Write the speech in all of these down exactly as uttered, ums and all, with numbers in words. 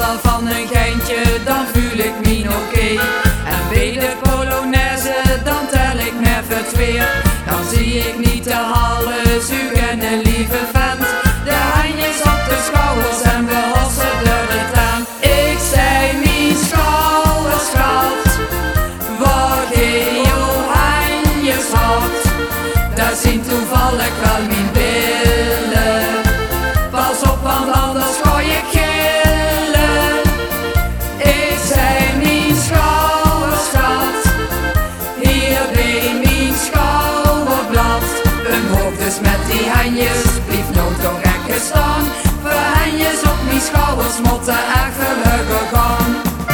wel van een geintje, dan voel ik me oké. En bij de Polonaise, dan tel ik never twee. Dan zie ik niet de halen zuigen, een lieve vent. De handjes op de schouders en we hossen door het aan. Ik zei mijn schouderschat, waar je jouw handjes had. Dat zien toevallig wel mijn billen. Pas op, want anders ga je gillen. Ik zei mijn schouderschat, hier bij mijn schouderblad. Een hoofd dus met die handjes, blief nou toch echt staan. Voor handjes op mijn schouders moeten echt gelukkig gaan.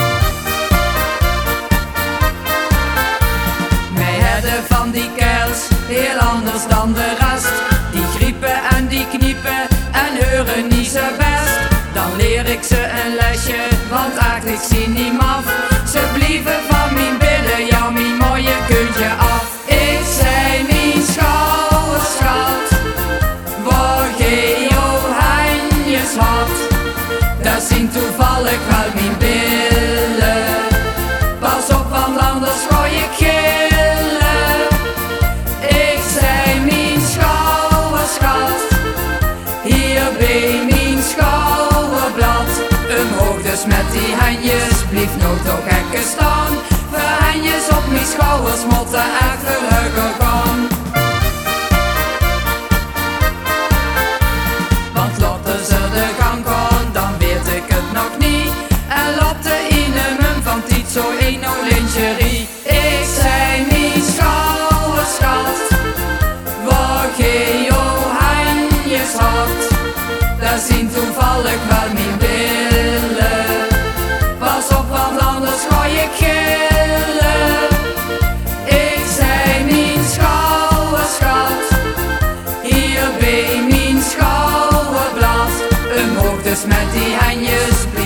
Mij hadden van die kerels heel anders dan de rest. Die griepen en die kniepen en horen niet zo best. Dan leer ik ze een lesje, want eigenlijk zie niet maf. Ze blieven van mijn billen, ja mijn mooie kuntje af. Ik zei mijn schouderschat, waar je jouw handjes had. Dat zien toevallig wel mijn billen. Pas op, want anders ga je gillen. Ik zei mijn schouderschat, hier bij mijn schouderblad. Omhoog dus met die handjes, blief nou toch gekke staan. Voor handjes op mijn schouders moeten echt gelukkig gaan. Want laten ze de gang gaan, dan weet ik het nog niet. En laten in hem van Tiet zo een no lingerie. Ik zei mijn schouderschat, waar je jouw handjes had. Dat zien toevallig wel mijn billen. Pas op, want anders ga je gillen. Ik zei mijn schouderschat, hier bij mijn schouderblad. Omhoog dus met die handjes.